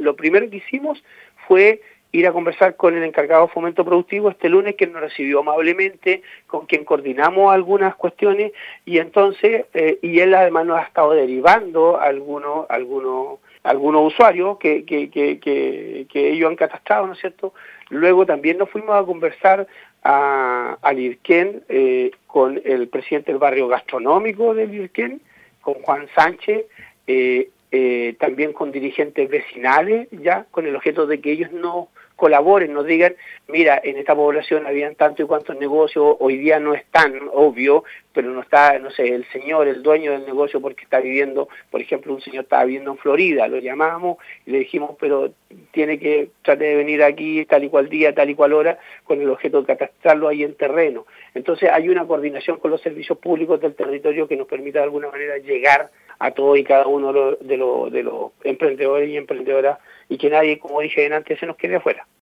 lo primero que hicimos fue ir a conversar con el encargado de Fomento Productivo este lunes, que nos recibió amablemente, con quien coordinamos algunas cuestiones, y entonces, y él además nos ha estado derivando algunos usuarios que ellos han catastrado, ¿no es cierto? Luego también nos fuimos a conversar al IRQEN con el presidente del barrio gastronómico del IRQEN, con Juan Sánchez, también con dirigentes vecinales, ya con el objeto de que ellos no colaboren, nos digan, mira, en esta población habían tanto y cuantos negocios, hoy día no es tan obvio, pero no está, no sé, el señor, el dueño del negocio porque está viviendo, por ejemplo, un señor estaba viviendo en Florida, lo llamamos y le dijimos, pero tiene que tratar de venir aquí tal y cual día, tal y cual hora, con el objeto de catastrarlo ahí en terreno. Entonces hay una coordinación con los servicios públicos del territorio que nos permite de alguna manera llegar a todos y cada uno de los emprendedores y emprendedoras, y que nadie, como dije antes, se nos quede afuera.